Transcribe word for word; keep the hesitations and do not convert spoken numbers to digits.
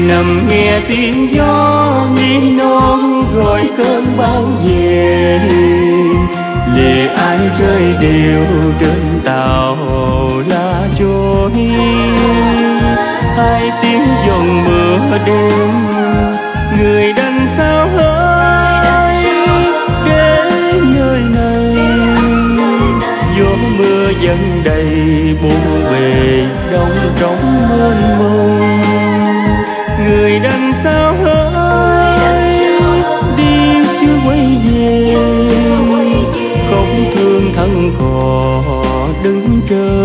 nằm nghe tiếng gió nghiêng non rồi cơn bão về, lệ ai rơi đều trên tàu lá trôi. Hai tiếng giông mưa đêm người đành sao hỡi đến nơi này, gió mưa dâng đầy buồn bề đông trống mênh mông. Người đành sao hỡi đi chưa quay về, không thương thân cò đứng chờ.